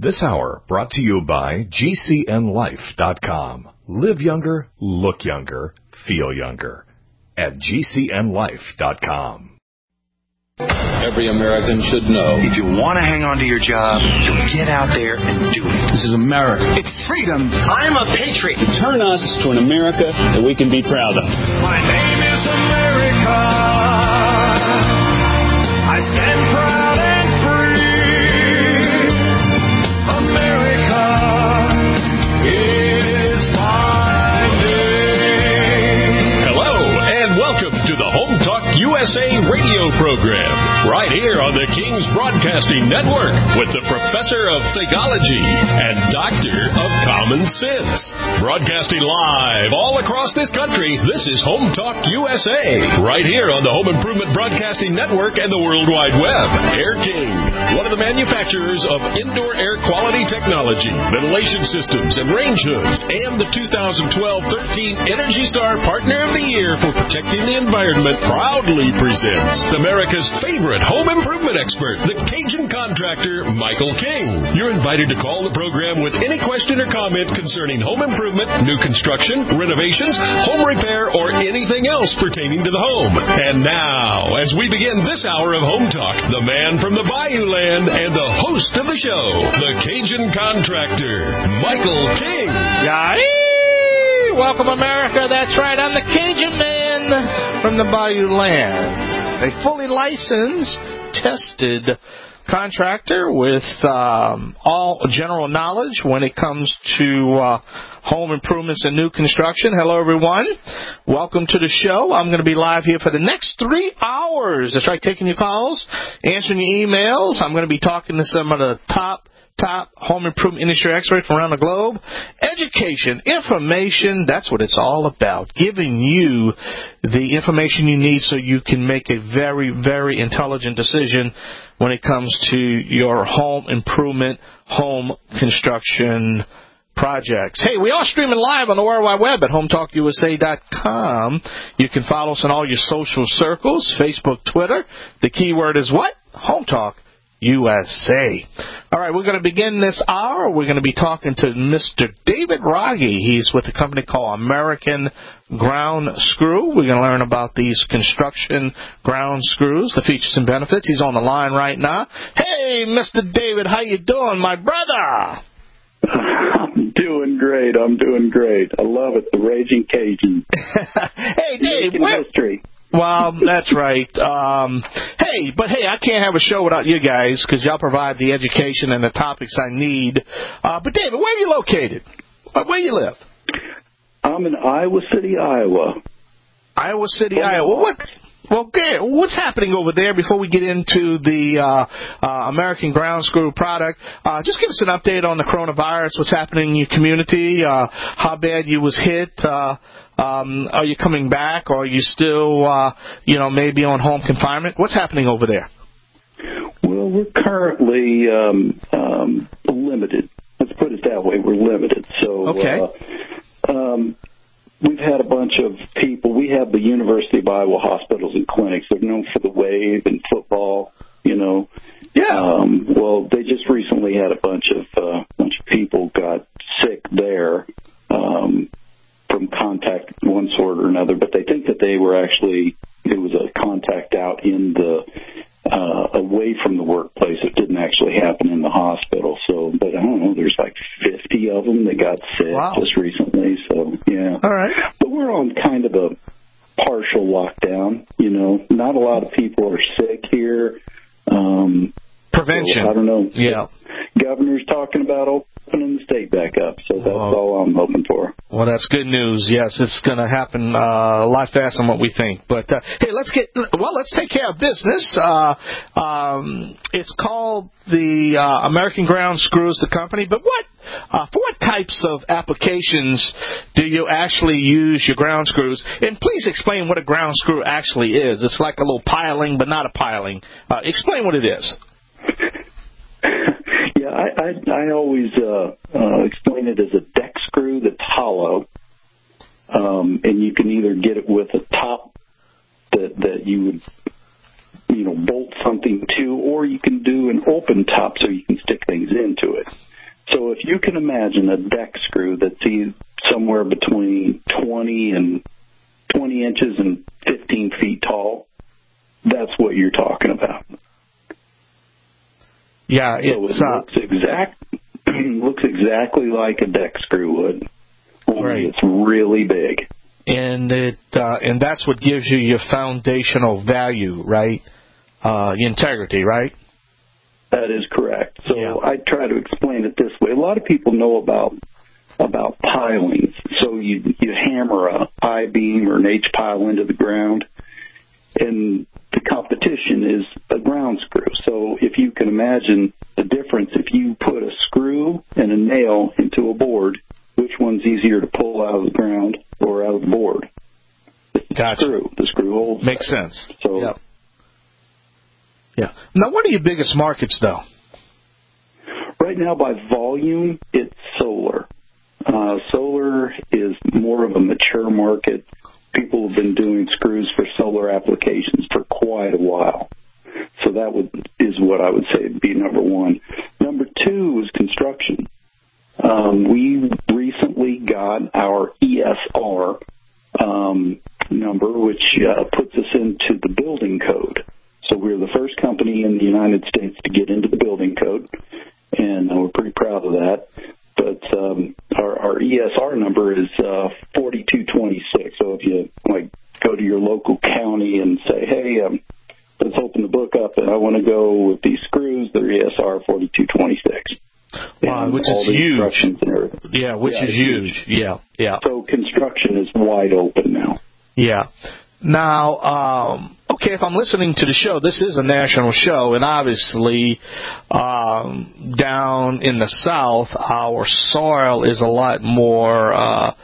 This hour brought to you by GCNLife.com. Live younger, look younger, feel younger. At GCNLife.com. Every American should know. If you want to hang on to your job, you get out there and do it. This is America. It's freedom. I'm a patriot. Turn us to an America that we can be proud of. My name is America. I stand proud and free. America is my name. Hello, and welcome to the Home Talk USA radio program, right here on the King's Broadcasting Network with the Professor of Thegology and Doctor of Common Sense. Broadcasting live all across this country, this is Home Talk USA, right here on the Home Improvement Broadcasting Network and the World Wide Web. Air King, one of the manufacturers of indoor air quality technology, ventilation systems, and range hoods, and the 2012-13 Energy Star Partner of the Year for protecting the environment, proudly presents America's favorite home improvement expert, the Cajun contractor, Michael King. You're invited to call the program with any question or comment concerning home improvement, new construction, renovations, home repair, or anything else pertaining to the home. And now, as we begin this hour of Home Talk, the man from the Bayou Land and the host of the show, the Cajun contractor, Michael King. Yahoo! Welcome, America. That's right. I'm the Cajun man from the Bayou Land, a fully licensed, tested contractor with all general knowledge when it comes to home improvements and new construction. Hello, everyone. Welcome to the show. I'm going to be live here for the next 3 hours. That's right, taking your calls, answering your emails. I'm going to be talking to some of the top home improvement industry experts from around the globe. Education, information, that's what it's all about. Giving you the information you need so you can make a very, very intelligent decision when it comes to your home improvement, home construction projects. Hey, we are streaming live on the World Wide Web at HometalkUSA.com. You can follow us on all your social circles, Facebook, Twitter. The keyword is what? Home Talk USA. All right, we're going to begin this hour. We're going to be talking to Mr. David Raggi. He's with a company called American Ground Screw. We're going to learn about these construction ground screws, the features and benefits. He's on the line right now. Hey, Mr. David, how you doing, my brother? I'm doing great. I love it. The Raging Cajun. Hey, Dave. History. Well, that's right. Hey, I can't have a show without you guys because y'all provide the education and the topics I need. But, David, where are you located? Where you live? I'm in Iowa City, Iowa. Iowa City, Iowa. What's happening over there before we get into the American Ground Screw product? Just give us an update on the coronavirus, what's happening in your community, how bad you was hit. Are you coming back, or are you still, maybe on home confinement? What's happening over there? Well, we're currently limited. Let's put it that way. We're limited. So, okay. We've had a bunch of people. We have the University of Iowa hospitals and clinics. They're known for the wave and football, Yeah. Well, they just recently had a bunch of people got sick there from contact of one sort or another. But they think that it was a contact out in the away from the workplace. It didn't actually happen in the hospital. So, but I don't know. There's like 50 of them that got sick just recently. So, yeah. All right. But we're on kind of a partial lockdown. Not a lot of people are sick here. Prevention. So, I don't know. Yeah. Governor's talking about opening the state back up. So that's all I'm hoping for. Well, that's good news. Yes, it's going to happen a lot faster than what we think. But, hey, let's take care of business. It's called the American Ground Screws, the company. But for what types of applications do you actually use your ground screws? And please explain what a ground screw actually is. It's like a little piling, but not a piling. Explain what it is. Yeah, I always explain it as a deck screw that's hollow, and you can either get it with a top that you would bolt something to, or you can do an open top so you can stick things into it. you can imagine a deck screw that's somewhere between 20 inches and 15 feet tall, that's what you're talking about. Yeah, it looks exactly like a deck screw would. Only it's really big. And and that's what gives you your foundational value, right? Integrity, right? That is correct. So I try to explain it this way. A lot of people know about pilings. So you hammer a I-beam or an H-pile into the ground, and the competition is a ground screw. So if you can imagine the difference, if you put a screw and a nail into a board, which one's easier to pull out of the ground or out of the board? Gotcha. The screw holds. Makes sense. So, yeah. Now, what are your biggest markets, though? Right now, by volume, it's solar. Solar is more of a mature market. People have been doing screws for solar applications for quite a while. So that is what I would say would be number one. Number two is construction. We recently got our ESR number, which puts us into the building code. So we're the first company in the United States to get into the building code, and we're pretty proud of that. But our ESR number is 4226. So if you go to your local county and say, hey, let's open the book up, and I want to go with these screws, they're ESR 4226. Wow, which is huge. Yeah, which is huge. Yeah. So construction is wide open now. Yeah. Now, okay, if I'm listening to the show, this is a national show, and obviously down in the South, our soil is a lot more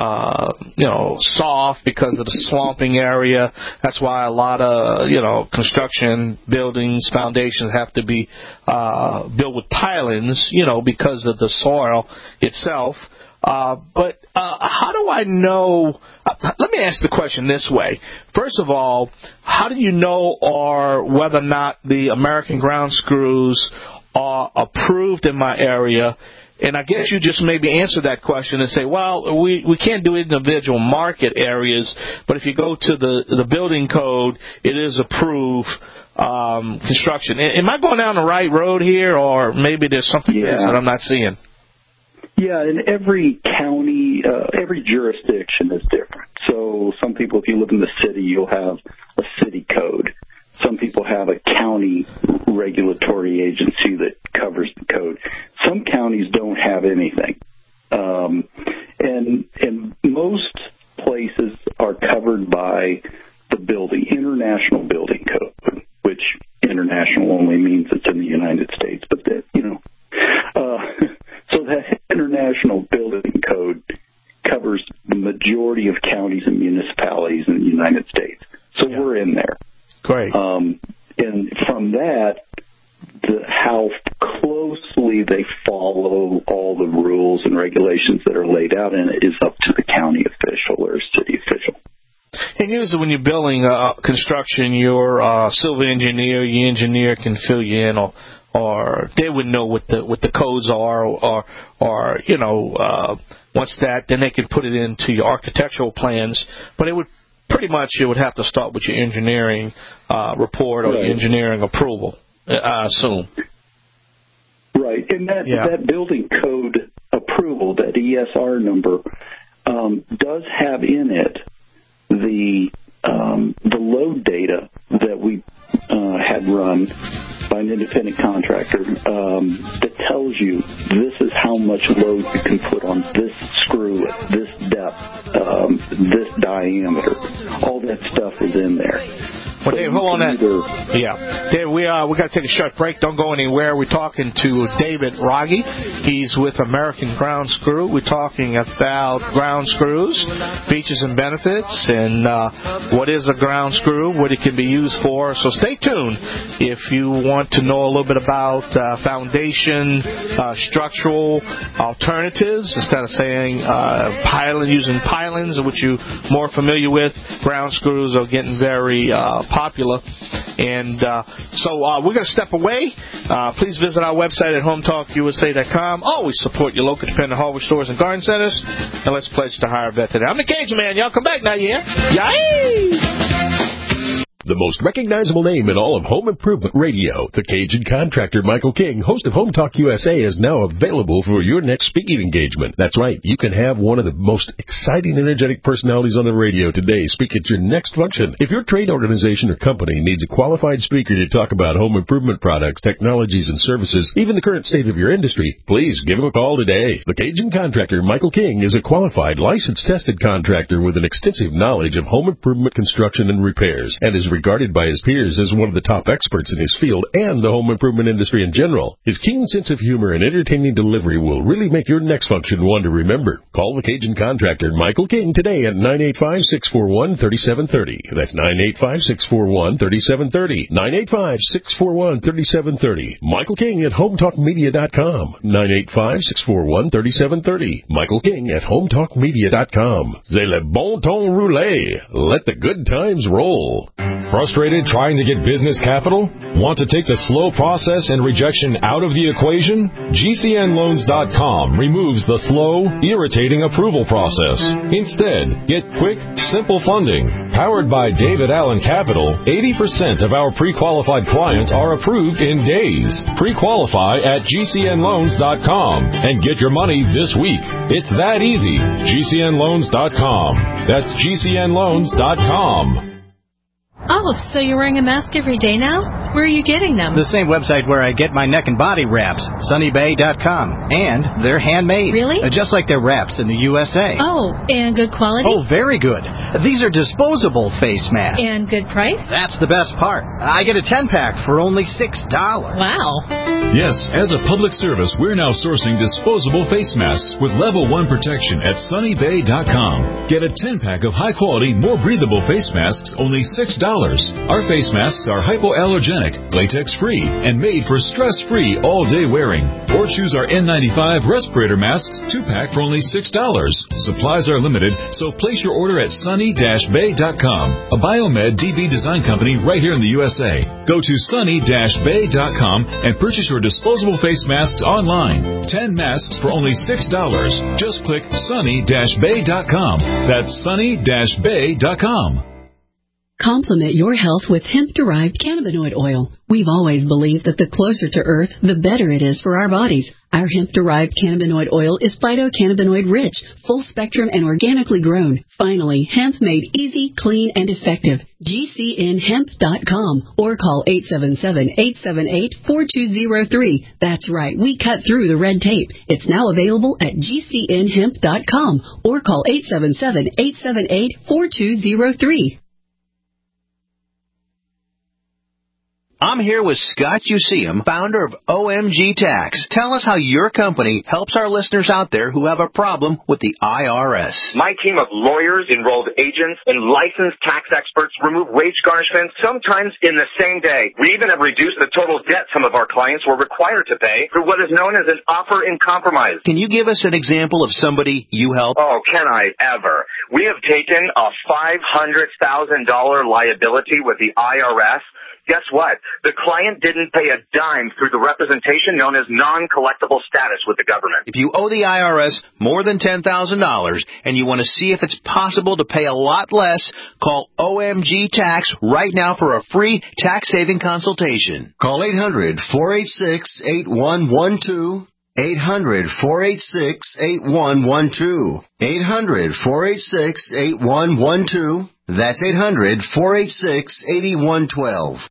soft because of the swamping area. That's why a lot of, construction, buildings, foundations have to be built with pilings, because of the soil itself. But how do I know? Let me ask the question this way. First of all, how do you know whether or not the American ground screws are approved in my area? And I guess you just maybe answer that question and say, well, we can't do individual market areas, but if you go to the building code, it is approved construction. Am I going down the right road here, or maybe there's something else that I'm not seeing? Yeah, in every county, every jurisdiction is different. So some people, if you live in the city, you'll have a city code. Some people have a county regulatory agency that covers the code. Some counties don't have anything. And most places are covered by the International Building Code, which international only means it's in the United States. But, so that International Building Code covers the majority of counties and municipalities in the United States. So we're in there. Great. And from that, how closely they follow all the rules and regulations that are laid out in it is up to the county official or city official. And usually when you're building construction, your civil engineer, your engineer can fill you in, or they would know what the codes are, or once that, then they can put it into your architectural plans. But it would pretty much, you would have to start with your engineering report or your engineering approval, I assume. Right, and that building code approval, that ESR number, does have in it the load data that we had run by an independent contractor that tells you this is how much load you can put on this screw at this depth, this diameter. All that stuff is in there. Well, Dave, hold on that. Dave, we got to take a short break. Don't go anywhere. We're talking to David Rogge. He's with American Ground Screw. We're talking about ground screws, features and benefits, and what is a ground screw, what it can be used for. So stay tuned if you want to know a little bit about foundation, structural alternatives. Instead of saying using pilings, which you're more familiar with, ground screws are getting very popular. And so we're going to step away. Please visit our website at hometalkusa.com. Always support your local dependent hardware stores and garden centers. And let's pledge to hire a vet today. I'm the Cajun Man. Y'all come back now, yeah? Yay! The most recognizable name in all of home improvement radio, the Cajun contractor Michael King, host of Home Talk USA, is now available for your next speaking engagement. That's right, you can have one of the most exciting, energetic personalities on the radio today speak at your next function. If your trade organization or company needs a qualified speaker to talk about home improvement products, technologies, and services, even the current state of your industry, please give him a call today. The Cajun contractor Michael King is a qualified, licensed, tested contractor with an extensive knowledge of home improvement construction and repairs, and is regarded by his peers as one of the top experts in his field and the home improvement industry in general. His keen sense of humor and entertaining delivery will really make your next function one to remember. Call the Cajun contractor Michael King today at 985-641-3730. That's 985-641-3730. 985-641-3730. Michael King at HomeTalkMedia.com. 985-641-3730. Michael King at HomeTalkMedia.com. C'est le bon ton roulé. Let the good times roll. Frustrated trying to get business capital? Want to take the slow process and rejection out of the equation? GCNLoans.com removes the slow, irritating approval process. Instead, get quick, simple funding. Powered by David Allen Capital, 80% of our pre-qualified clients are approved in days. Pre-qualify at GCNLoans.com and get your money this week. It's that easy. GCNLoans.com. That's GCNLoans.com. Oh, so you're wearing a mask every day now? Where are you getting them? The same website where I get my neck and body wraps, SunnyBay.com. And they're handmade. Really? Just like their wraps in the USA. Oh, and good quality? Oh, very good. These are disposable face masks. And good price? That's the best part. I get a 10-pack for only $6. Wow. Yes, as a public service, we're now sourcing disposable face masks with level 1 protection at SunnyBay.com. Get a 10-pack of high-quality, more breathable face masks, only $6. Our face masks are hypoallergenic, latex-free, and made for stress-free all-day wearing. Or choose our N95 respirator masks 2-pack for only $6. Supplies are limited, so place your order at sunny-bay.com, a Biomed DB design company right here in the USA. Go to sunny-bay.com and purchase your disposable face masks online. 10 masks for only $6. Just click sunny-bay.com. That's sunny-bay.com. Complement your health with hemp-derived cannabinoid oil. We've always believed that the closer to Earth, the better it is for our bodies. Our hemp-derived cannabinoid oil is phytocannabinoid-rich, full-spectrum, and organically grown. Finally, hemp made easy, clean, and effective. GCNHemp.com or call 877-878-4203. That's right, we cut through the red tape. It's now available at GCNHemp.com or call 877-878-4203. I'm here with Scott Useum, founder of OMG Tax. Tell us how your company helps our listeners out there who have a problem with the IRS. My team of lawyers, enrolled agents, and licensed tax experts remove wage garnishments sometimes in the same day. We even have reduced the total debt some of our clients were required to pay through what is known as an offer in compromise. Can you give us an example of somebody you help? Oh, can I ever? We have taken a $500,000 liability with the IRS. Guess what? The client didn't pay a dime through the representation known as non-collectible status with the government. If you owe the IRS more than $10,000 and you want to see if it's possible to pay a lot less, call OMG Tax right now for a free tax-saving consultation. Call 800-486-8112. 800-486-8112. 800-486-8112. That's 800-486-8112.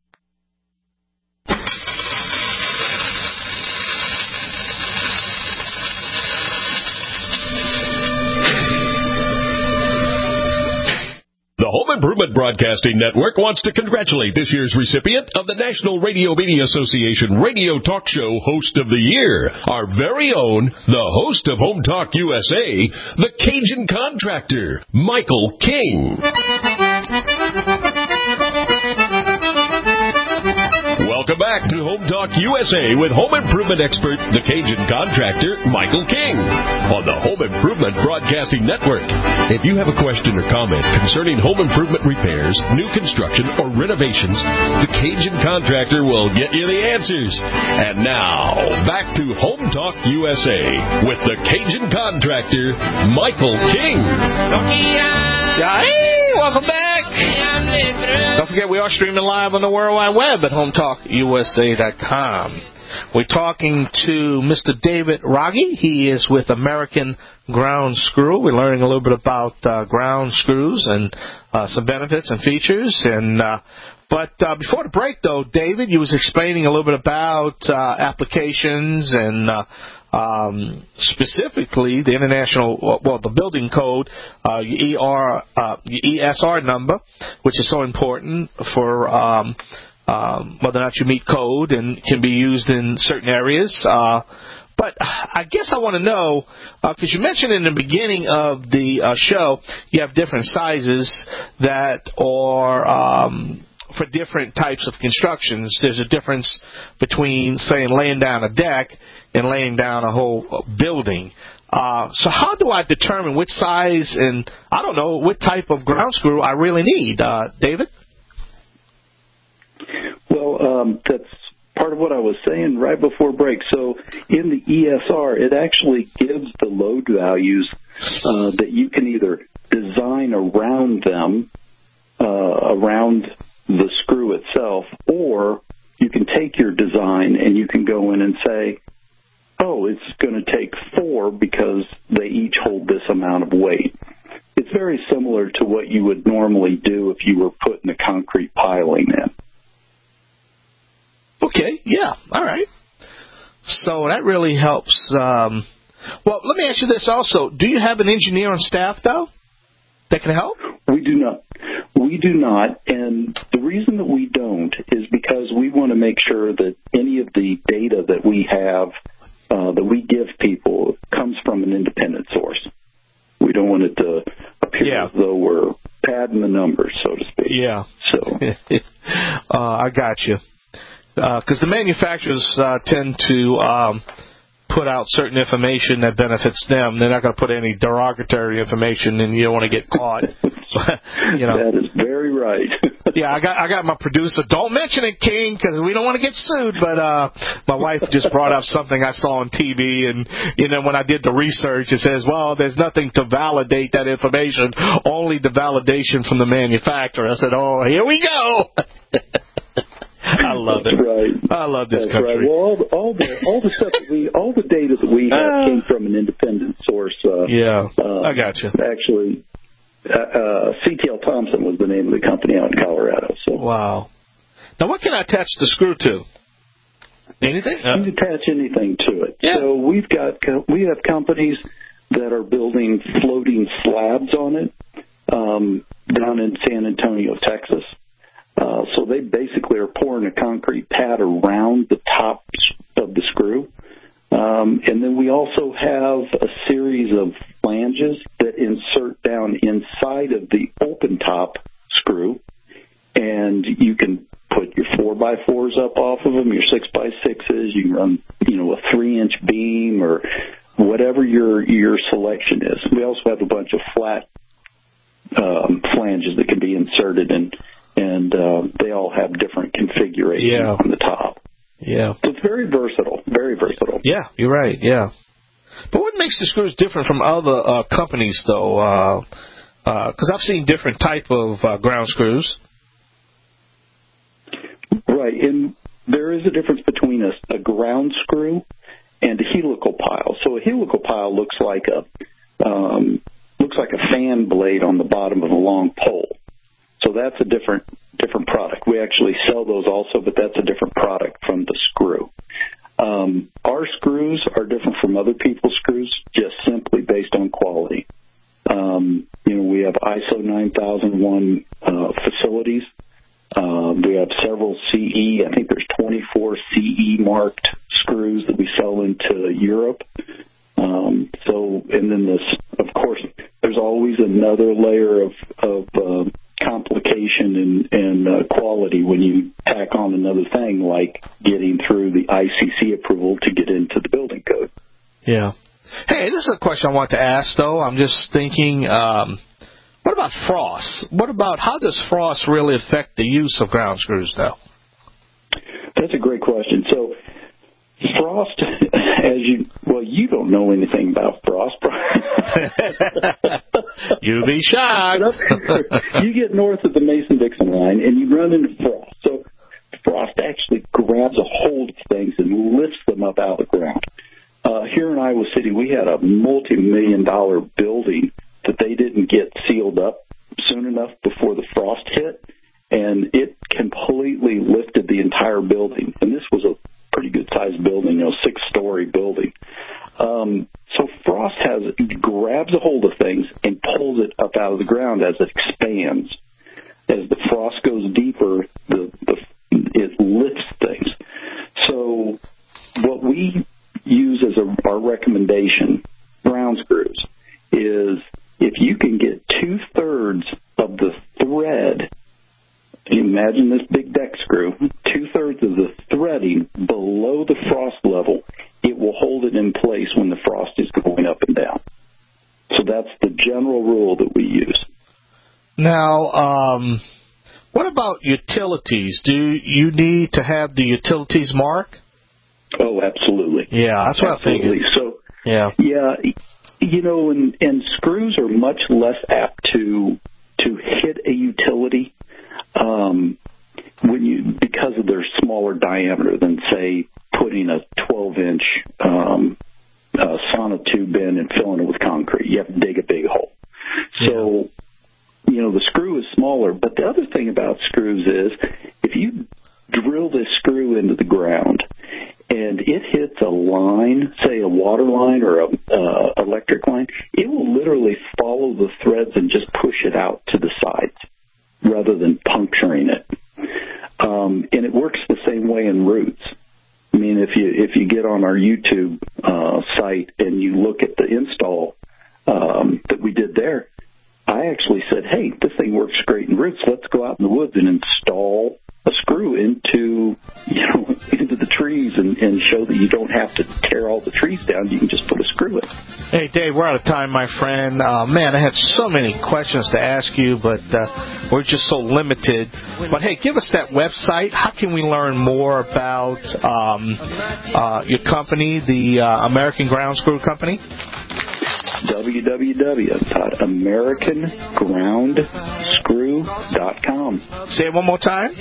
The Home Improvement Broadcasting Network wants to congratulate this year's recipient of the National Radio Media Association Radio Talk Show Host of the Year, our very own, the host of Home Talk USA, the Cajun Contractor, Michael King. Welcome back to Home Talk USA with home improvement expert, the Cajun contractor, Michael King, on the Home Improvement Broadcasting Network. If you have a question or comment concerning home improvement repairs, new construction, or renovations, the Cajun contractor will get you the answers. And now, back to Home Talk USA with the Cajun contractor, Michael King. Hey, welcome back. Don't forget, we are streaming live on the World Wide Web at HomeTalkUSA.com. We're talking to Mr. David Raggi. He is with American Ground Screw. We're learning a little bit about ground screws and some benefits and features. But before the break, though, David, you was explaining a little bit about applications and specifically the the building code, your ESR number, which is so important for whether or not you meet code and can be used in certain areas. But I guess I want to know, because you mentioned in the beginning of the show, you have different sizes that are for different types of constructions. There's a difference between, say, laying down a deck and laying down a whole building. So how do I determine which size and, I don't know, what type of ground screw I really need, David? Well, that's part of what I was saying right before break. So in the ESR, it actually gives the load values that you can either design around them, around the screw itself, or you can take your design and you can go in and say, oh, it's going to take 4 because they each hold this amount of weight. It's very similar to what you would normally do if you were putting a concrete piling in. Okay, yeah, all right. So that really helps. Well, let me ask you this also. Do you have an engineer on staff, though, that can help? We do not. We do not, and the reason that we don't is because we want to make sure that any of the data that we have, that we give people, comes from an independent source. We don't want it to appear as though we're padding the numbers, so to speak. Yeah. So I got you. Because the manufacturers tend to put out certain information that benefits them. They're not going to put any derogatory information, and you don't want to get caught. That is very right. Yeah, I got my producer. Don't mention it, King, because we don't want to get sued. But my wife just brought up something I saw on TV, and when I did the research, it says, well, there's nothing to validate that information, only the validation from the manufacturer. I said, oh, here we go. I love it. Right. I love this country. Right. Well, all the stuff all the data that we have came from an independent source. I got you. Actually, CTL Thompson was the name of the company out in Colorado. So. Wow. Now, what can I attach the screw to? Anything? You can attach anything to it. Yeah. So we have companies that are building floating slabs on it down in San Antonio, Texas. So they basically are pouring a concrete pad around the top of the screw. And then we also have a series of flanges that insert down inside of the open top screw. And you can put your 4x4s up off of them, your 6x6s. You can run, a 3-inch beam or whatever your selection is. We also have a bunch of flat flanges that can be inserted in. And they all have different configurations on the top. Yeah. So it's very versatile, very versatile. Yeah, you're right, yeah. But what makes the screws different from other companies, though? Because I've seen different type of ground screws. Right, and there is a difference between a ground screw and a helical pile. So a helical pile looks like a fan blade on the bottom of a long pole. So that's a different product. We actually sell those also, but that's a different product from the screw. Our screws are different from other people's screws just simply based on quality. We have ISO 9001 facilities. We have several CE. I think there's 24 CE marked screws that we sell into Europe. And then of course, there's always another layer of complication certification and quality when you tack on another thing like getting through the ICC approval to get into the building code. Yeah. Hey, this is a question I want to ask, though. I'm just thinking, what about frost? How does frost really affect the use of ground screws, though? That's a great question. So, frost, you don't know anything about frost. You'd be shocked. You get north of the Mason-Dixon line, and you run into frost. So, frost actually grabs a hold of things and lifts them up out of the ground. Here in Iowa City, we had a multi-million-dollar building that they didn't get sealed up soon enough before the frost hit, and it completely lifted the entire building. And this was a pretty good-sized building, 6-story building. So frost grabs a hold of things and pulls it up out of the ground as it expands. As the frost goes deeper, it lifts things. So what we use as our recommendation, ground screws, is if you can get 2/3 of the thread, imagine this big deck screw, 2/3 of the threading below the frost level, it will hold it in place when the frost is going up and down. So that's the general rule that we use. Now, what about utilities? Do you need to have the utilities mark? Oh, absolutely. Yeah, that's what I figured. So, yeah, and screws are much less apt to hit a utility because of their smaller diameter than, say, putting a 12-inch sonotube in and filling it with concrete. You have to dig a big hole. So, the screw is smaller. But the other thing about screws is if you drill this screw into the ground and it hits a line, say a water line or a electric line, it will literally follow the threads and just push it out to the sides rather than puncturing it. And it works the same way in roots. I mean, if you get on our YouTube site and you look at the install that we did there, I actually said, hey, this thing works great in roots. Let's go out in the woods and install a screw into the trees and show that you don't have to tear all the trees down. You can just put a screw in. Hey, Dave, we're out of time, my friend. Man, I had so many questions to ask you, but we're just so limited. But, hey, give us that website. How can we learn more about your company, the American Ground Screw Company? www.americangroundscrew.com. Say it one more time.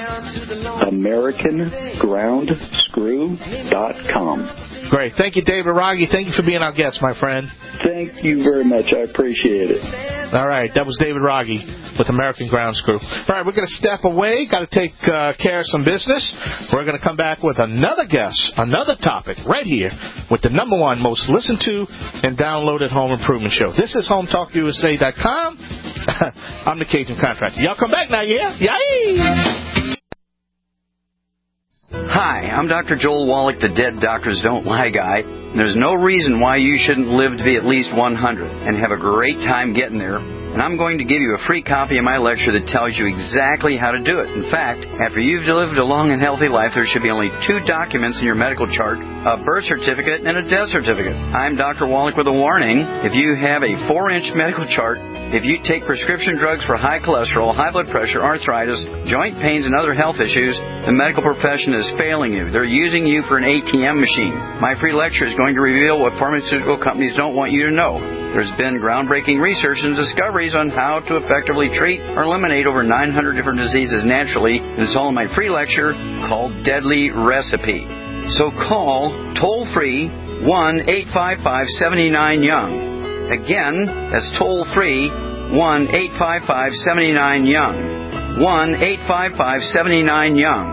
AmericanGroundScrew.com. Great. Thank you, David Rogge. Thank you for being our guest, my friend. Thank you very much. I appreciate it. All right. That was David Rogge with American Ground Screw. All right. We're going to step away. Got to take care of some business. We're going to come back with another guest, another topic right here with the #1 most listened to and downloaded home improvement show. This is HomeTalkUSA.com. I'm the Cajun Contractor. Y'all come back now, yeah? Yay! Hi, I'm Dr. Joel Wallach, the Dead Doctors Don't Lie guy. There's no reason why you shouldn't live to be at least 100 and have a great time getting there. And I'm going to give you a free copy of my lecture that tells you exactly how to do it. In fact, after you've lived a long and healthy life, there should be only 2 documents in your medical chart, a birth certificate and a death certificate. I'm Dr. Wallach with a warning. If you have a 4-inch medical chart, if you take prescription drugs for high cholesterol, high blood pressure, arthritis, joint pains, and other health issues, the medical profession is failing you. They're using you for an ATM machine. My free lecture is going to reveal what pharmaceutical companies don't want you to know. There's been groundbreaking research and discoveries on how to effectively treat or eliminate over 900 different diseases naturally, and it's all in my free lecture called Deadly Recipe. So call toll-free 1-855-79-YOUNG. Again, that's toll-free 1-855-79-YOUNG. 1-855-79-YOUNG.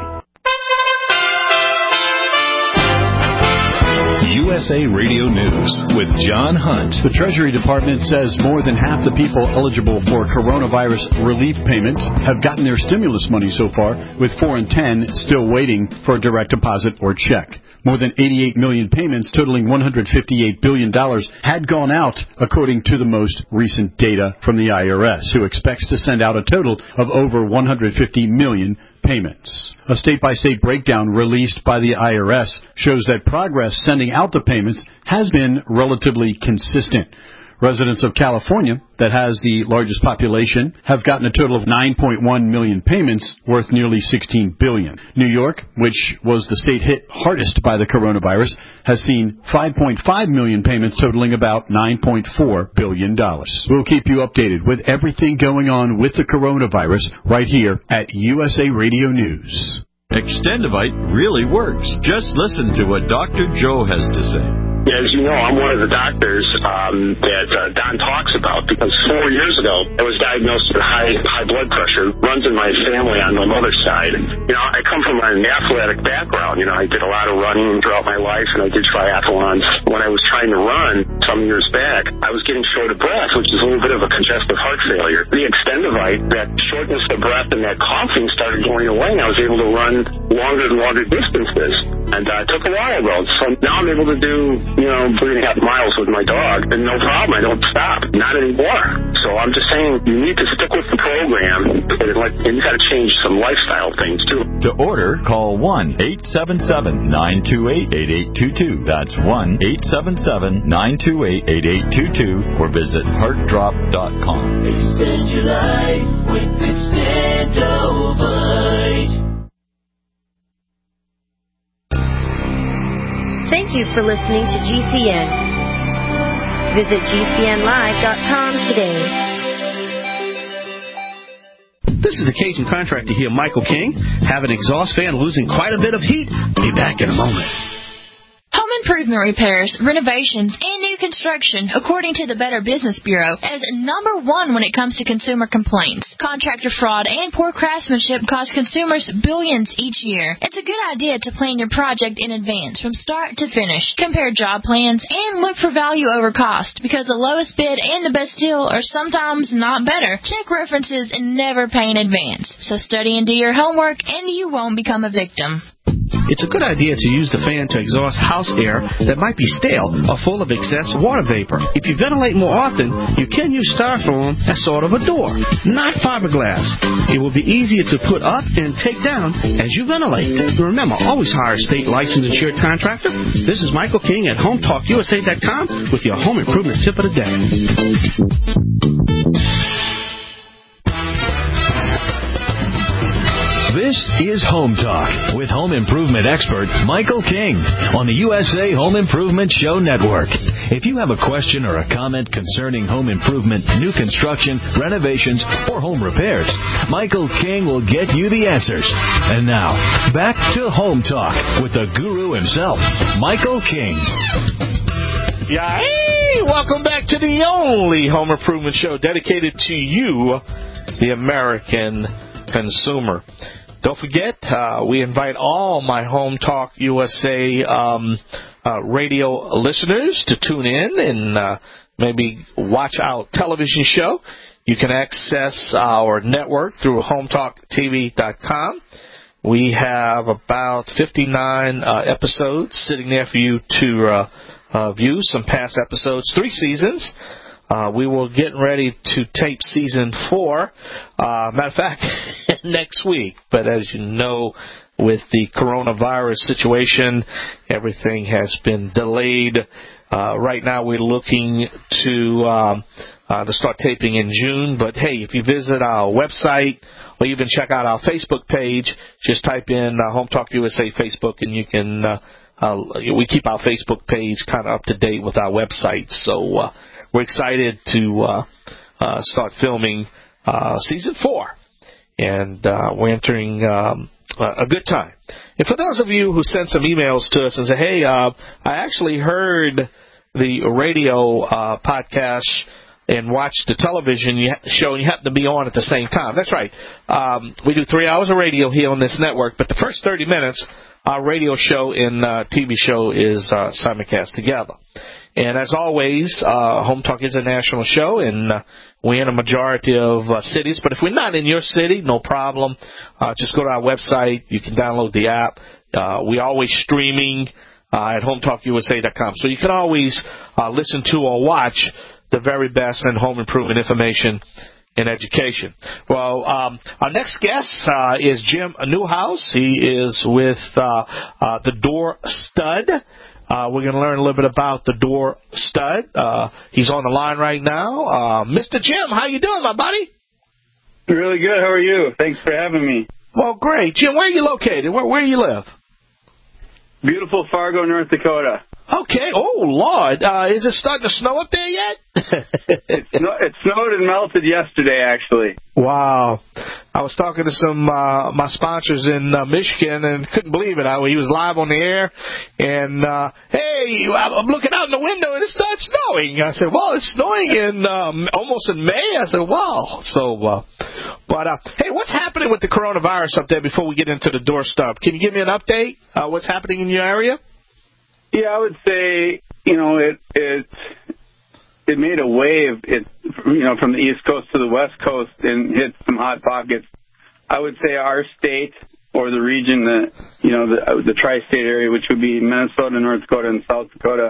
USA Radio News with John Hunt. The Treasury Department says more than half the people eligible for coronavirus relief payment have gotten their stimulus money so far, with 4 in 10 still waiting for a direct deposit or check. More than 88 million payments totaling $158 billion had gone out, according to the most recent data from the IRS, who expects to send out a total of over 150 million payments. A state-by-state breakdown released by the IRS shows that progress sending out the payments has been relatively consistent. Residents of California, that has the largest population, have gotten a total of 9.1 million payments worth nearly $16 billion. New York, which was the state hit hardest by the coronavirus, has seen 5.5 million payments totaling about $9.4 billion. We'll keep you updated with everything going on with the coronavirus right here at USA Radio News. Extendivite really works. Just listen to what Dr. Joe has to say. As you know, I'm one of the doctors that Don talks about, because 4 years ago I was diagnosed with high blood pressure. Runs in my family on my mother's side. You know, I come from an athletic background. You know, I did a lot of running throughout my life, and I did triathlons. When I was trying to run some years back, I was getting short of breath, which is a little bit of a congestive heart failure. The Extendivite, that shortness of breath and that coughing started going away, and I was able to run longer and longer distances. And it took a while, though. So now I'm able to do 3.5 miles with my dog, and no problem. I don't stop. Not anymore. So I'm just saying, you need to stick with the program, and you got to change some lifestyle things too. To order, call 1-877-928-8822. That's 1-877-928-8822, or visit heartdrop.com. Extend your life with Extendivite. Thank you for listening to GCN. Visit GCNlive.com today. This is the Cajun contractor here, Michael King. Have an exhaust fan losing quite a bit of heat? Be back in a moment. Home improvement repairs, renovations, and new construction, according to the Better Business Bureau, is number one when it comes to consumer complaints. Contractor fraud and poor craftsmanship cost consumers billions each year. It's a good idea to plan your project in advance from start to finish. Compare job plans and look for value over cost, because the lowest bid and the best deal are sometimes not better. Check references and never pay in advance. So study and do your homework, and you won't become a victim. It's a good idea to use the fan to exhaust house air that might be stale or full of excess water vapor. If you ventilate more often, you can use styrofoam as sort of a door, not fiberglass. It will be easier to put up and take down as you ventilate. Remember, always hire a state licensed insured contractor. This is Michael King at HomeTalkUSA.com with your home improvement tip of the day. This is Home Talk with home improvement expert Michael King on the USA Home Improvement Show Network. If you have a question or a comment concerning home improvement, new construction, renovations, or home repairs, Michael King will get you the answers. And now, back to Home Talk with the guru himself, Michael King. Yeah, hey, welcome back to the only home improvement show dedicated to you, the American consumer. Don't forget, we invite all my Home Talk USA radio listeners to tune in and maybe watch our television show. You can access our network through HomeTalkTV.com. We have about 59 episodes sitting there for you to view, some past episodes, 3 seasons. We will get ready to tape season 4. Matter of fact, next week. But as you know, with the coronavirus situation, everything has been delayed. Right now, we're looking to start taping in June. But hey, if you visit our website or even check out our Facebook page, just type in Home Talk USA Facebook, and you can. We keep our Facebook page kind of up to date with our website. So. We're excited to start filming season 4, and we're entering a good time. And for those of you who sent some emails to us and say, hey, I actually heard the radio podcast and watched the television show, and you happen to be on at the same time. That's right. We do 3 hours of radio here on this network, but the first 30 minutes, our radio show and TV show is simulcast together. And as always, Home Talk is a national show, and we're in a majority of cities. But if we're not in your city, no problem. Just go to our website. You can download the app. we always streaming at HometalkUSA.com. So you can always listen to or watch the very best in home improvement information and education. Well, our next guest is Jim Newhouse. He is with the Door Stud. We're going to learn a little bit about the Door Stud. He's on the line right now. Mr. Jim, how you doing, my buddy? Really good. How are you? Thanks for having me. Well, great. Jim, where are you located? Where do you live? Beautiful Fargo, North Dakota. Okay. Oh, Lord. Is it starting to snow up there yet? It snowed and melted yesterday, actually. Wow. I was talking to some my sponsors in Michigan and couldn't believe it. He was live on the air, and, hey, I'm looking out the window, and it starts snowing. I said, well, it's snowing almost in May. I said, wow. So, hey, what's happening with the coronavirus up there before we get into the Door Stud? Can you give me an update? What's happening in your area? Yeah, I would say, it made a wave, from the East Coast to the West Coast and hit some hot pockets. I would say our state or the region, the tri-state area, which would be Minnesota, North Dakota, and South Dakota,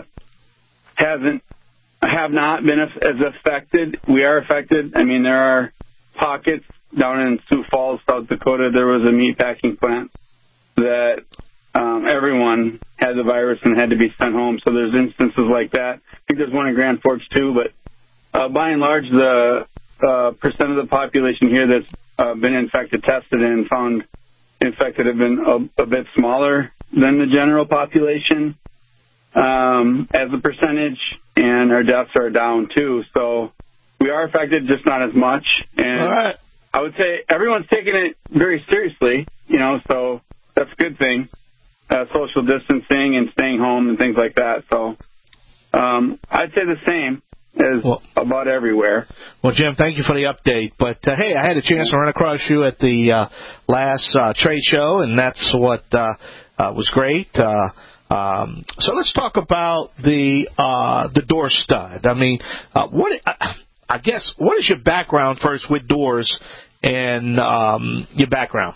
have not been as affected. We are affected. I mean, there are pockets down in Sioux Falls, South Dakota. There was a meat packing plant that everyone had the virus and had to be sent home. So there's instances like that. I think there's one in Grand Forks too. But by and large, the percent of the population here that's been infected, tested, and found infected have been a bit smaller than the general population as a percentage, and our deaths are down too. So we are affected, just not as much. And all right. I would say everyone's taking it very seriously, so that's a good thing. Social distancing and staying home and things like that. So I'd say the same as about everywhere. Well, Jim, thank you for the update. But, hey, I had a chance to run across you at the last trade show, and that's what was great. So let's talk about the Door Stud. I mean, what is your background first with doors and your background?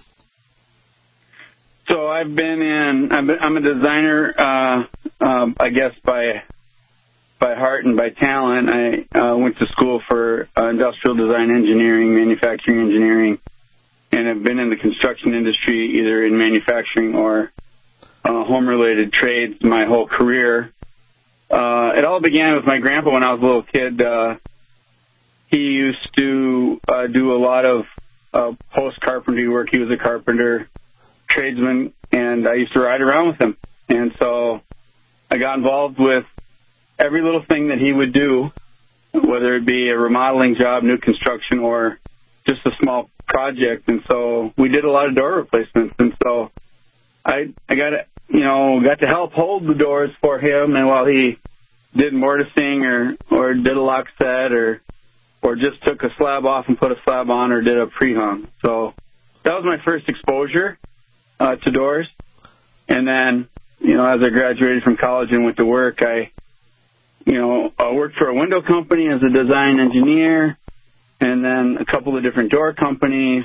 So I'm a designer, I guess by heart and by talent. I went to school for industrial design engineering, manufacturing engineering, and have been in the construction industry either in manufacturing or home-related trades my whole career. It all began with my grandpa when I was a little kid. He used to do a lot of post-carpentry work. He was a carpenter, tradesman, and I used to ride around with him. And so I got involved with every little thing that he would do, whether it be a remodeling job, new construction, or just a small project. And so we did a lot of door replacements. And so I got to help hold the doors for him, and while he did mortising or did a lock set or just took a slab off and put a slab on or did a pre-hung. So that was my first exposure to doors. And then, as I graduated from college and went to work, I worked for a window company as a design engineer, and then a couple of different door companies,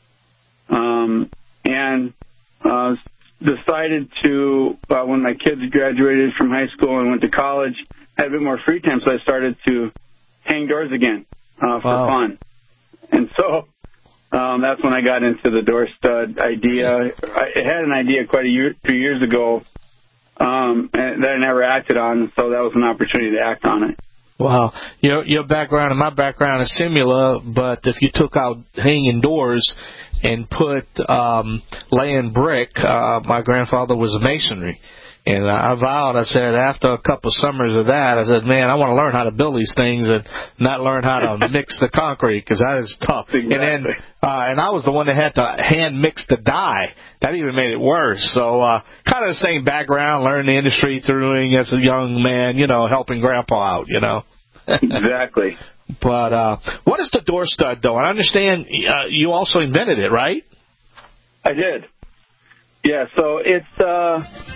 and decided to, when my kids graduated from high school and went to college, I had a bit more free time, so I started to hang doors again for fun. And so that's when I got into the Door Stud idea. I had an idea quite a few years ago and that I never acted on, so that was an opportunity to act on it. Wow. Your background and my background is similar, but if you took out hanging doors and put laying brick, my grandfather was a masonry. And I vowed, I said, after a couple of summers of that, I said, man, I want to learn how to build these things and not learn how to mix the concrete, because that is tough. Exactly. And then, and I was the one that had to hand mix the dye. That even made it worse. So kind of the same background, learning the industry through as a young man, helping Grandpa out, Exactly. But what is the Door Stud, though? I understand you also invented it, right? I did. Yeah, so it's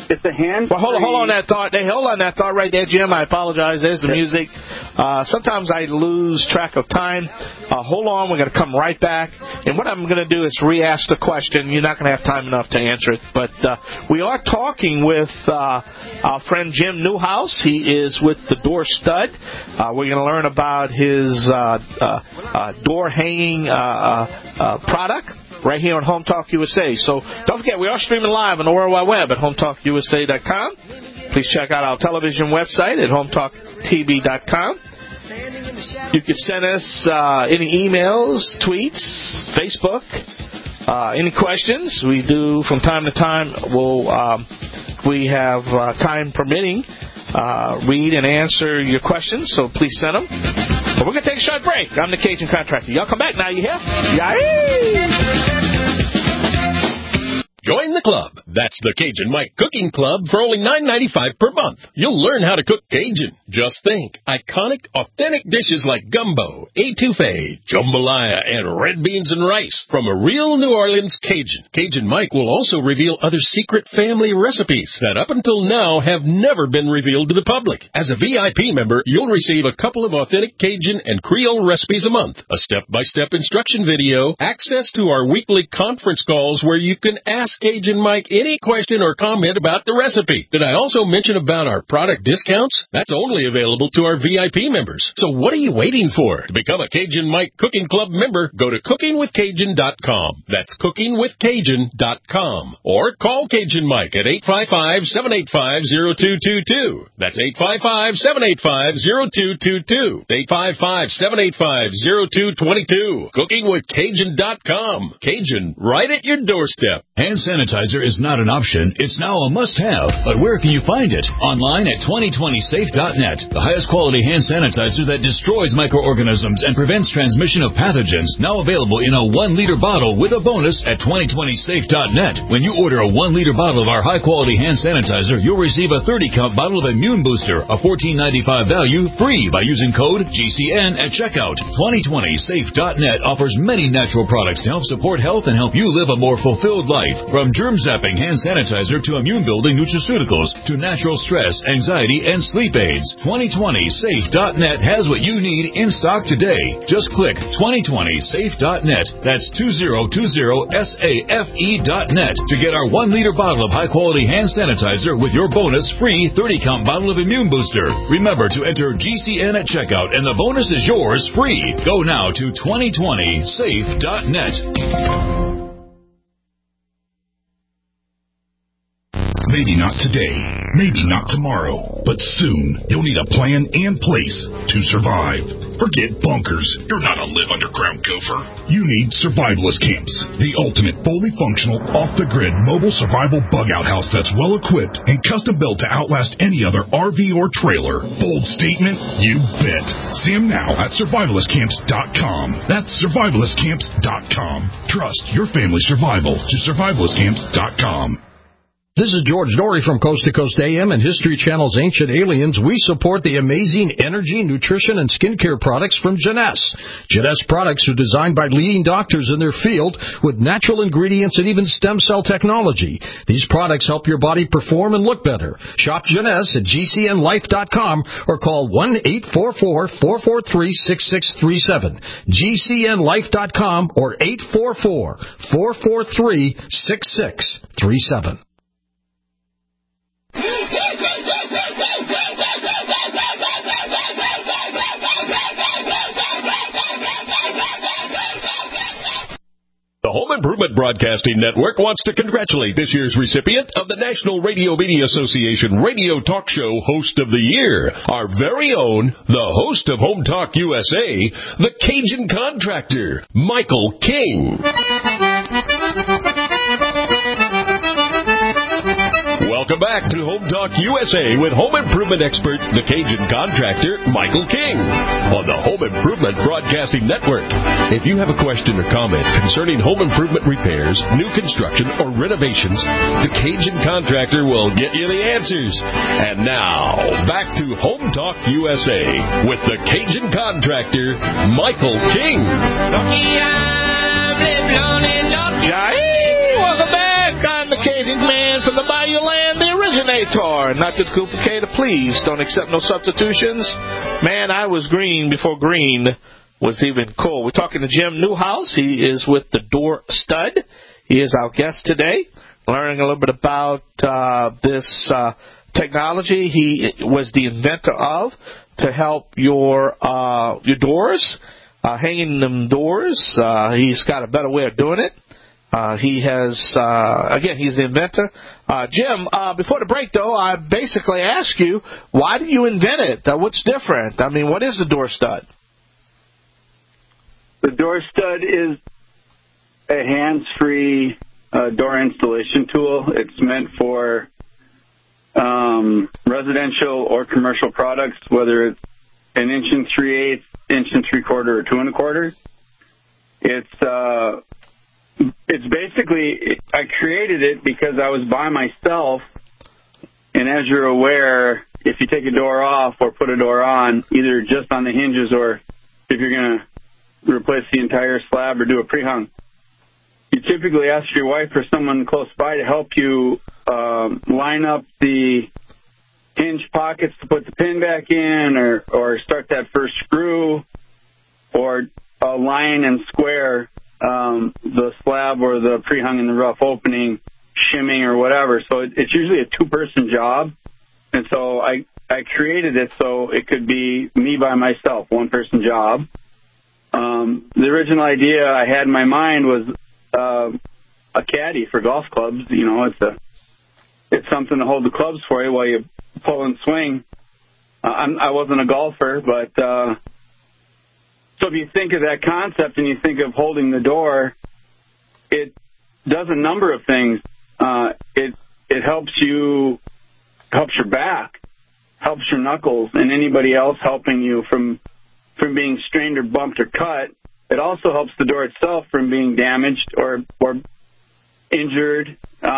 It's a hand. Well, hold on that thought. Hey, hold on that thought right there, Jim. I apologize. There's the music. Sometimes I lose track of time. Hold on. We're going to come right back. And what I'm going to do is re-ask the question. You're not going to have time enough to answer it. But we are talking with our friend Jim Newhouse. He is with the Door Stud. We're going to learn about his door hanging product right here on Home Talk USA. So don't forget, we are streaming live on the World Wide Web at HomeTalkUSA.com. Please check out our television website at HomeTalkTV.com. You can send us any emails, tweets, Facebook, any questions. We do from time to time. We have time permitting, read and answer your questions. So please send them. But we're gonna take a short break. I'm the Cajun Contractor. Y'all come back now. You hear? Yay! Join the club. That's the Cajun Mike Cooking Club for only $9.95 per month. You'll learn how to cook Cajun. Just think. Iconic, authentic dishes like gumbo, etouffee, jambalaya, and red beans and rice from a real New Orleans Cajun. Cajun Mike will also reveal other secret family recipes that up until now have never been revealed to the public. As a VIP member, you'll receive a couple of authentic Cajun and Creole recipes a month, a step-by-step instruction video, access to our weekly conference calls where you can ask Cajun Mike any question or comment about the recipe. Did I also mention about our product discounts? That's only available to our VIP members. So what are you waiting for? To become a Cajun Mike Cooking Club member, go to cookingwithcajun.com. That's cookingwithcajun.com. Or call Cajun Mike at 855-785-0222. That's 855-785-0222. 855-785-0222. Cookingwithcajun.com. Cajun, right at your doorstep. Hand sanitizer is not an option. It's now a must-have. But where can you find it? Online at 2020safe.net. The highest quality hand sanitizer that destroys microorganisms and prevents transmission of pathogens. Now available in a 1-liter bottle with a bonus at 2020safe.net. When you order a 1-liter bottle of our high-quality hand sanitizer, you'll receive a 30-count bottle of Immune Booster, a $14.95 value, free by using code GCN at checkout. 2020safe.net offers many natural products to help support health and help you live a more fulfilled life. From germ-zapping hand sanitizer to immune-building nutraceuticals to natural stress, anxiety, and sleep aids. 2020safe.net has what you need in stock today. Just click 2020safe.net. That's 2020safe.net to get our 1-liter bottle of high-quality hand sanitizer with your bonus free 30-count bottle of Immune Booster. Remember to enter GCN at checkout, and the bonus is yours free. Go now to 2020safe.net. Maybe not today, maybe not tomorrow, but soon you'll need a plan and place to survive. Forget bunkers. You're not a live underground gopher. You need Survivalist Camps, the ultimate fully functional, off-the-grid mobile survival bug-out house that's well-equipped and custom-built to outlast any other RV or trailer. Bold statement? You bet. See them now at survivalistcamps.com. That's survivalistcamps.com. Trust your family's survival to survivalistcamps.com. This is George Norrie from Coast to Coast AM and History Channel's Ancient Aliens. We support the amazing energy, nutrition, and skincare products from Jeunesse. Jeunesse products are designed by leading doctors in their field with natural ingredients and even stem cell technology. These products help your body perform and look better. Shop Jeunesse at GCNlife.com or call 1-844-443-6637. GCNlife.com or 844-443-6637. The Home Improvement Broadcasting Network wants to congratulate this year's recipient of the National Radio Media Association Radio Talk Show Host of the Year, our very own, the host of Home Talk USA, the Cajun Contractor, Michael King. Welcome back to Home Talk USA with home improvement expert, the Cajun Contractor, Michael King, on the Home Improvement Broadcasting Network. If you have a question or comment concerning home improvement repairs, new construction, or renovations, the Cajun Contractor will get you the answers. And now, back to Home Talk USA with the Cajun Contractor, Michael King. Welcome back. I'm the Cajun Man from the Bayou Land, the original door, not the duplicator. Please don't accept no substitutions. Man, I was green before green was even cool. We're talking to Jim Newhouse. He is with the Door Stud. He is our guest today, learning a little bit about this technology he was the inventor of to help your doors, hanging them doors. He's got a better way of doing it. He has, again, he's the inventor. Jim, before the break, though, I basically asked you, why did you invent it? What's different? I mean, what is the Door Stud? The Door Stud is a hands-free door installation tool. It's meant for residential or commercial products, whether it's 1 3/8, 1 3/4, or 2 1/4. It's basically, I created it because I was by myself, and as you're aware, if you take a door off or put a door on, either just on the hinges or if you're going to replace the entire slab or do a pre-hung, you typically ask your wife or someone close by to help you line up the hinge pockets to put the pin back in, or start that first screw, or line and square the slab or the pre-hung in the rough opening, shimming or whatever. So it's usually a two-person job, and so I created it so it could be me by myself, one-person job. The original idea I had in my mind was a caddy for golf clubs. You know, it's something to hold the clubs for you while you pull and swing. I wasn't a golfer, but so if you think of that concept and you think of holding the door, it does a number of things. It helps your back, helps your knuckles, and anybody else helping you from being strained or bumped or cut. It also helps the door itself from being damaged or injured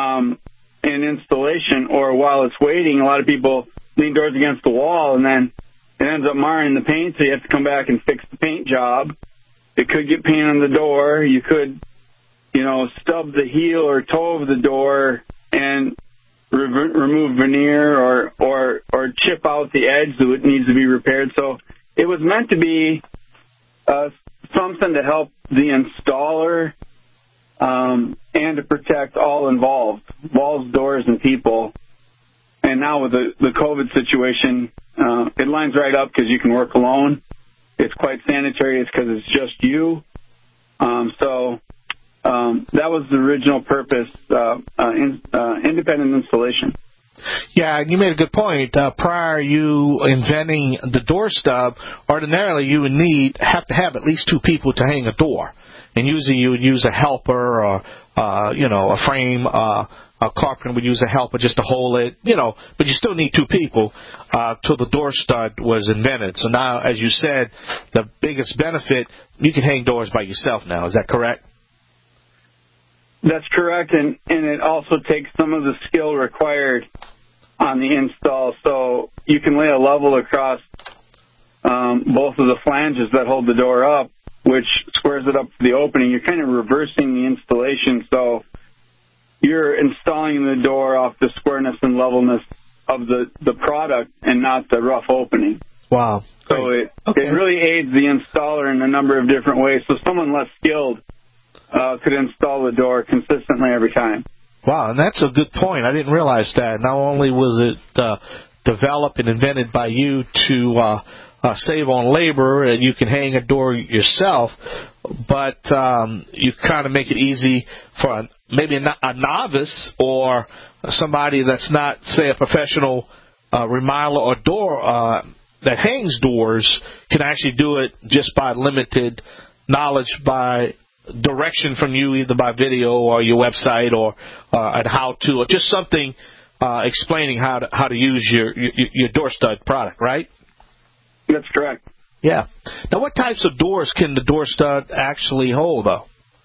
in installation, or while it's waiting. A lot of people lean doors against the wall, and then it ends up marring the paint, so you have to come back and fix the paint job. It could get paint on the door. You could, stub the heel or toe of the door and remove veneer or chip out the edge so it needs to be repaired. So it was meant to be something to help the installer and to protect all involved, walls, doors, and people. And now with the COVID situation, it lines right up because you can work alone. It's quite sanitary. It's because it's just you. So that was the original purpose, independent installation. Yeah, you made a good point. Prior you inventing the door stub, ordinarily you would have to have at least two people to hang a door. And usually you would use a helper or, a frame. A carpenter would use a helper just to hold it, but you still need two people till the door stud was invented. So now, as you said, the biggest benefit, you can hang doors by yourself now. Is that correct? That's correct, and it also takes some of the skill required on the install. So you can lay a level across both of the flanges that hold the door up, which squares it up to the opening. You're kind of reversing the installation, so you're installing the door off the squareness and levelness of the product and not the rough opening. Wow. So it really aids the installer in a number of different ways. So someone less skilled could install the door consistently every time. Wow, and that's a good point. I didn't realize that. Not only was it developed and invented by you to save on labor, and you can hang a door yourself, but you kind of make it easy for maybe a novice or somebody that's not, say, a professional remodeler or door that hangs doors can actually do it just by limited knowledge, by direction from you, either by video or your website or and how to, or just something explaining how to use your door stud product, right? That's correct. Yeah. Now, what types of doors can the door stud actually hold, though?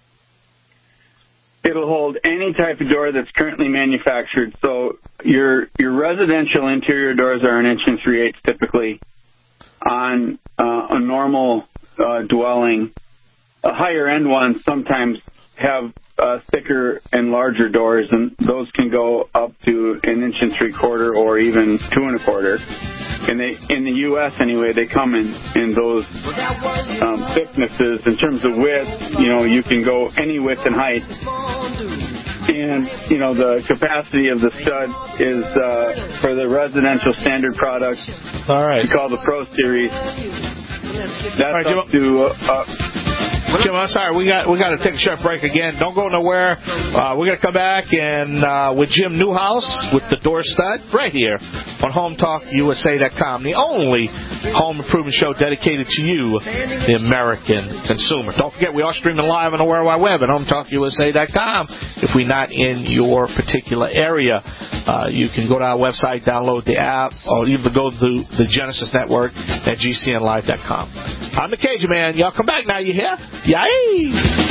It'll hold any type of door that's currently manufactured. So your residential interior doors are 1 3/8 typically on a normal dwelling. A higher end one sometimes have thicker and larger doors, and those can go up to 1 3/4 inches or even 2 1/4 inches. And in the U.S. anyway, they come in those thicknesses. In terms of width, you can go any width and height. And, the capacity of the stud is for the residential standard product. All right. We call the Pro Series. That's up to... Jim, I'm sorry. We got to take a short break again. Don't go nowhere. We're going to come back and with Jim Newhouse with the door stud right here on HomeTalkUSA.com, the only home improvement show dedicated to you, the American consumer. Don't forget, we are streaming live on the World Wide Web at HomeTalkUSA.com. If we're not in your particular area, you can go to our website, download the app, or even go to the Genesis Network at GCNlive.com. I'm the Cajun Man. Y'all come back now. You hear? Yay!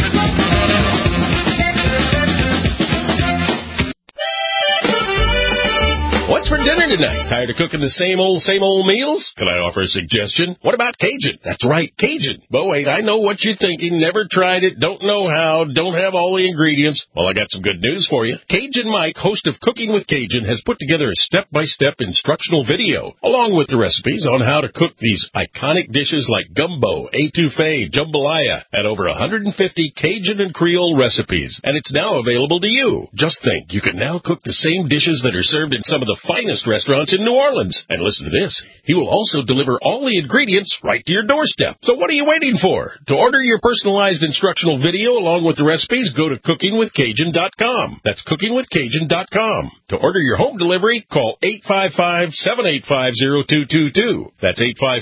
What's for dinner tonight? Tired of cooking the same old meals? Can I offer a suggestion? What about Cajun? That's right, Cajun. But wait, I know what you're thinking. Never tried it, don't know how, don't have all the ingredients. Well, I got some good news for you. Cajun Mike, host of Cooking with Cajun, has put together a step-by-step instructional video, along with the recipes on how to cook these iconic dishes like gumbo, etouffee, jambalaya, and over 150 Cajun and Creole recipes. And it's now available to you. Just think, you can now cook the same dishes that are served in some of the finest restaurants in New Orleans. And listen to this. He will also deliver all the ingredients right to your doorstep. So what are you waiting for? To order your personalized instructional video along with the recipes, go to cookingwithcajun.com. That's cookingwithcajun.com. To order your home delivery, call 855-785-0222. That's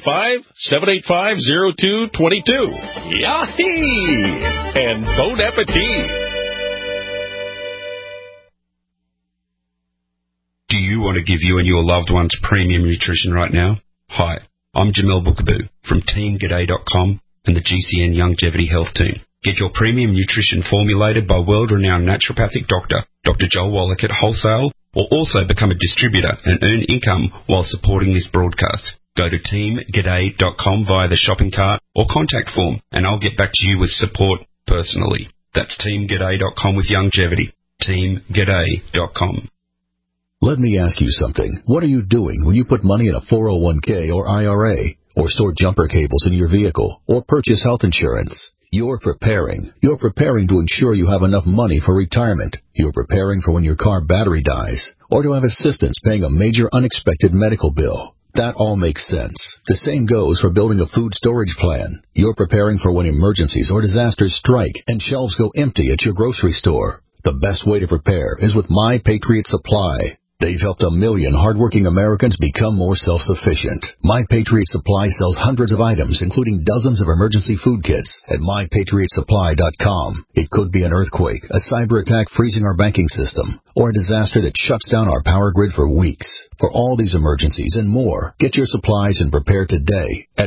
855-785-0222. Yahee! And bon appetit! Do you want to give you and your loved ones premium nutrition right now? Hi, I'm Jamel Bookaboo from TeamGaday.com and the GCN Longevity Health Team. Get your premium nutrition formulated by world-renowned naturopathic doctor, Dr. Joel Wallach at Wholesale, or also become a distributor and earn income while supporting this broadcast. Go to TeamGaday.com via the shopping cart or contact form, and I'll get back to you with support personally. That's TeamGaday.com with longevity. TeamGaday.com. Let me ask you something. What are you doing when you put money in a 401k or IRA, or store jumper cables in your vehicle, or purchase health insurance? You're preparing. You're preparing to ensure you have enough money for retirement. You're preparing for when your car battery dies, or to have assistance paying a major unexpected medical bill. That all makes sense. The same goes for building a food storage plan. You're preparing for when emergencies or disasters strike and shelves go empty at your grocery store. The best way to prepare is with My Patriot Supply. They've helped 1 million hardworking Americans become more self-sufficient. My Patriot Supply sells hundreds of items, including dozens of emergency food kits at MyPatriotSupply.com. It could be an earthquake, a cyber attack freezing our banking system, or a disaster that shuts down our power grid for weeks. For all these emergencies and more, get your supplies and prepare today at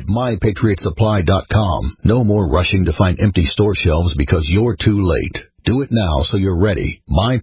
MyPatriotSupply.com. No more rushing to find empty store shelves because you're too late. Do it now so you're ready.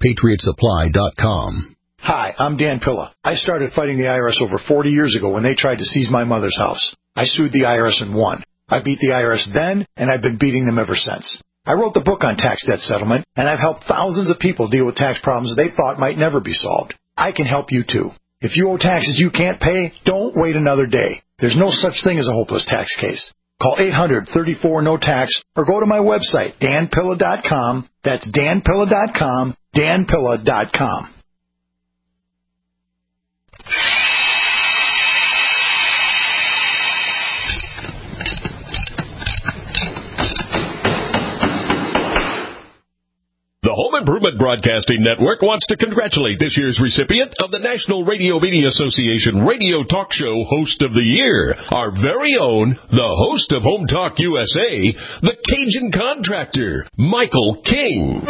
MyPatriotSupply.com. Hi, I'm Dan Pilla. I started fighting the IRS over 40 years ago when they tried to seize my mother's house. I sued the IRS and won. I beat the IRS then, and I've been beating them ever since. I wrote the book on tax debt settlement, and I've helped thousands of people deal with tax problems they thought might never be solved. I can help you too. If you owe taxes you can't pay, don't wait another day. There's no such thing as a hopeless tax case. Call 800-34-NO-TAX or go to my website, danpilla.com. That's danpilla.com, danpilla.com. The Home Improvement Broadcasting Network wants to congratulate this year's recipient of the National Radio Media Association Radio Talk Show Host of the Year, our very own, the host of Home Talk USA, the Cajun Contractor, Michael King.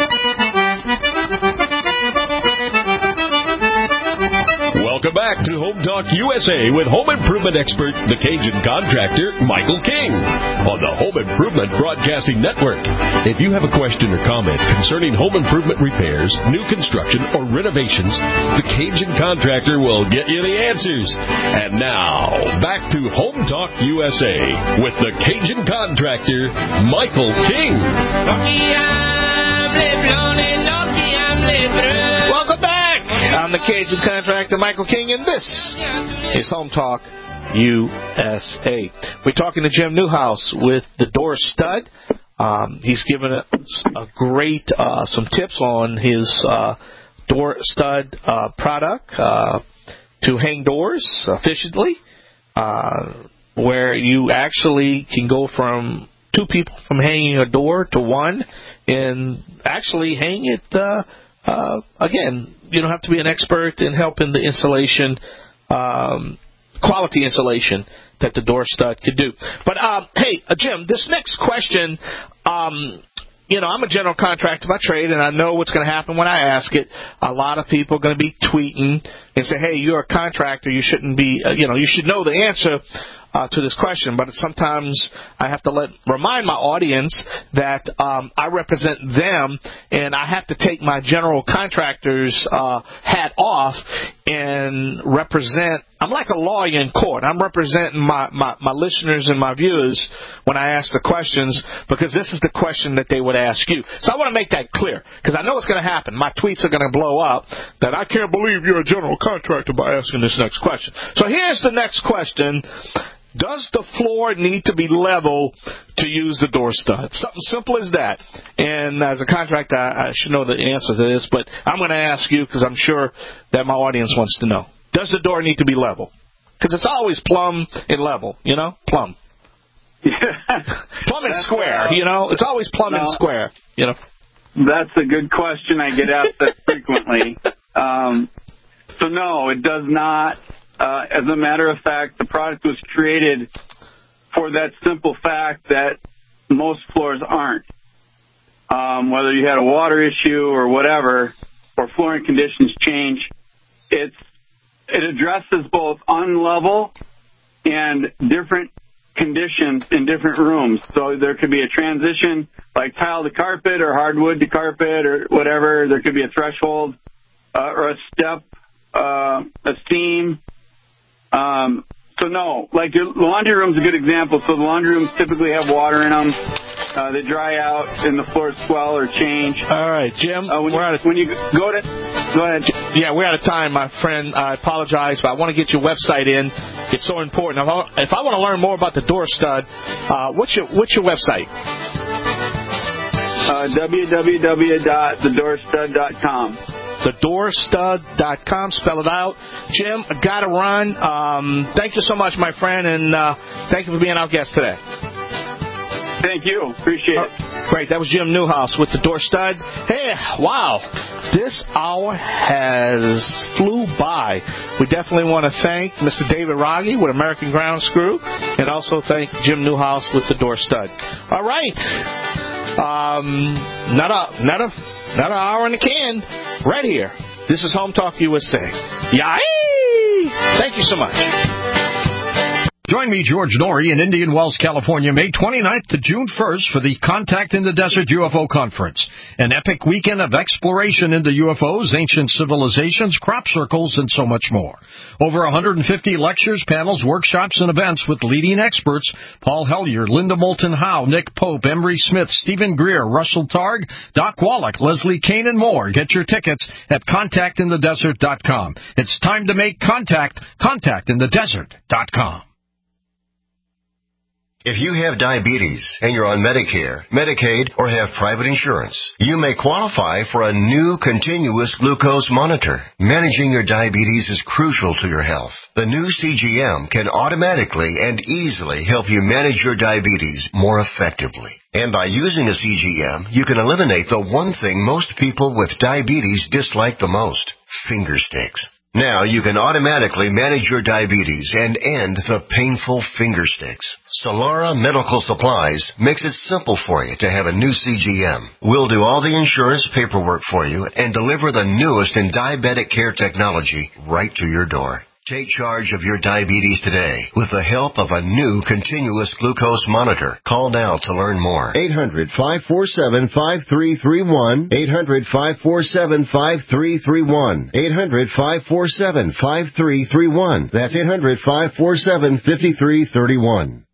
Welcome back to Home Talk USA with home improvement expert, the Cajun Contractor, Michael King, on the Home Improvement Broadcasting Network. If you have a question or comment concerning home improvement repairs, new construction, or renovations, the Cajun Contractor will get you the answers. And now, back to Home Talk USA with the Cajun Contractor, Michael King. Lucky I'm Welcome back. I'm the Cajun contractor, Michael King, and this is Home Talk USA. We're talking to Jim Newhouse with the Door Stud. He's given us a great some tips on his Door Stud product to hang doors efficiently, where you actually can go from two people from hanging a door to one and actually hang it. Again, you don't have to be an expert in helping the installation, quality installation that the Door Stud could do. But, hey, Jim, this next question, you know, I'm a general contractor by trade, and I know what's going to happen when I ask it. A lot of people are going to be tweeting and say, hey, you're a contractor. You shouldn't be, you should know the answer to this question. But sometimes I have to remind my audience that I represent them, and I have to take my general contractor's hat off and represent. I'm like a lawyer in court. I'm representing my listeners and my viewers when I ask the questions, because this is the question that they would ask you. So I want to make that clear, because I know what's going to happen. My tweets are going to blow up that I can't believe you're a general contractor by asking this next question. So here's the next question. Does the floor need to be level to use the Door Stud? Something simple as that. And as a contractor, I should know the answer to this, but I'm going to ask you because I'm sure that my audience wants to know. Does the door need to be level? Because it's always plumb and level, plumb. Plumb and square, It's always plumb and square, That's a good question. I get asked that frequently. So no, it does not. As a matter of fact, the product was created for that simple fact that most floors aren't. Whether you had a water issue or whatever, or flooring conditions change, it addresses both unlevel and different conditions in different rooms. So there could be a transition like tile to carpet or hardwood to carpet or whatever. There could be a threshold or a step, a seam. So no, like your laundry room's a good example. So the laundry rooms typically have water in them. They dry out and the floors swell or change. All right, Jim. Go ahead. Yeah, we're out of time, my friend. I apologize, but I want to get your website in. It's so important. If I want to learn more about the Door Stud, what's your website? www.thedoorstud.com. thedoorstud.com. Spell it out. Jim, I got to run. Thank you so much, my friend, and thank you for being our guest today. Thank you. Appreciate it. Great. That was Jim Newhouse with the Door Stud. Hey, wow. This hour has flew by. We definitely want to thank Mr. David Rogge with American Ground Screw, and also thank Jim Newhouse with the Door Stud. All right. Another hour in the can. Right here. This is Home Talk USA. Yay! Thank you so much. Join me, George Norrie, in Indian Wells, California, May 29th to June 1st for the Contact in the Desert UFO Conference, an epic weekend of exploration into UFOs, ancient civilizations, crop circles, and so much more. Over 150 lectures, panels, workshops, and events with leading experts: Paul Hellyer, Linda Moulton Howe, Nick Pope, Emery Smith, Stephen Greer, Russell Targ, Doc Wallach, Leslie Kane, and more. Get your tickets at contactinthedesert.com. It's time to make contact. Contactinthedesert.com. If you have diabetes and you're on Medicare, Medicaid, or have private insurance, you may qualify for a new continuous glucose monitor. Managing your diabetes is crucial to your health. The new CGM can automatically and easily help you manage your diabetes more effectively. And by using a CGM, you can eliminate the one thing most people with diabetes dislike the most: finger sticks. Now you can automatically manage your diabetes and end the painful finger sticks. Solara Medical Supplies makes it simple for you to have a new CGM. We'll do all the insurance paperwork for you and deliver the newest in diabetic care technology right to your door. Take charge of your diabetes today with the help of a new continuous glucose monitor. Call now to learn more. 800-547-5331. 800-547-5331. 800-547-5331. That's 800-547-5331.